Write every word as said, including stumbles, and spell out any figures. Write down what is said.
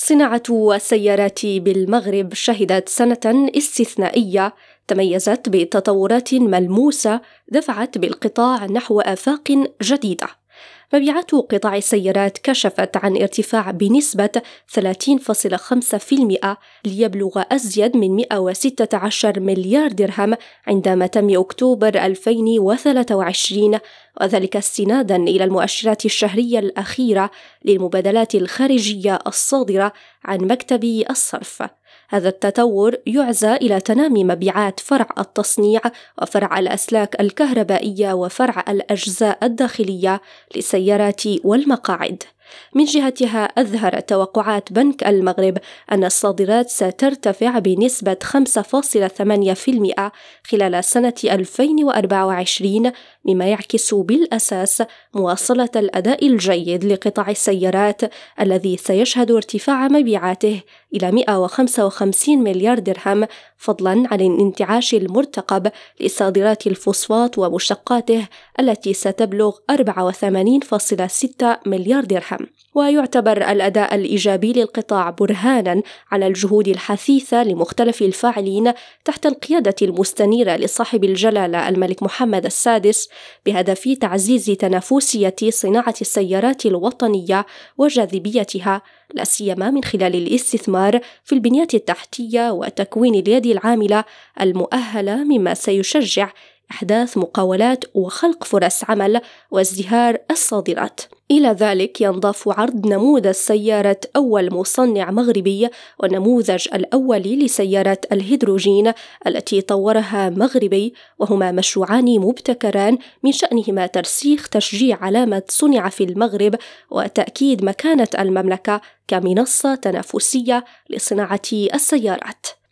صناعة السيارات بالمغرب شهدت سنة استثنائية تميزت بتطورات ملموسة دفعت بالقطاع نحو آفاق جديدة. مبيعات قطاع السيارات كشفت عن ارتفاع بنسبة ثلاثين فاصلة خمسة بالمئة ليبلغ أزيد من مئة وستة عشر مليار درهم عندما تم أكتوبر ألفين وثلاثة وعشرين، وذلك استناداً إلى المؤشرات الشهرية الأخيرة للمبادلات الخارجية الصادرة عن مكتب الصرف. هذا التطور يعزى إلى تنامي مبيعات فرع التصنيع وفرع الأسلاك الكهربائية وفرع الأجزاء الداخلية للسيارات والمقاعد. من جهتها أظهرت توقعات بنك المغرب أن الصادرات سترتفع بنسبة خمسة فاصلة ثمانية بالمئة خلال سنة ألفين وأربعة وعشرين، مما يعكس بالأساس مواصلة الأداء الجيد لقطاع السيارات الذي سيشهد ارتفاع مبيعاته إلى مئة وخمسة وخمسين مليار درهم، فضلاً عن الانتعاش المرتقب لصادرات الفوسفات ومشتقاته التي ستبلغ أربعة وثمانين فاصلة ستة مليار درهم. ويعتبر الأداء الإيجابي للقطاع برهاناً على الجهود الحثيثة لمختلف الفاعلين تحت القيادة المستنيرة لصاحب الجلالة الملك محمد السادس بهدف تعزيز تنافسية صناعة السيارات الوطنية وجاذبيتها، لا سيما من خلال الاستثمار في البنية التحتية وتكوين اليد العاملة المؤهلة، مما سيشجع إحداث مقاولات وخلق فرص عمل وازدهار الصادرات. إلى ذلك ينضاف عرض نموذج سيارة أول مصنع مغربي والنموذج الأولي لسيارة الهيدروجين التي طورها مغربي، وهما مشروعان مبتكران من شأنهما ترسيخ تشجيع علامة صنع في المغرب وتأكيد مكانة المملكة كمنصة تنافسية لصناعة السيارات.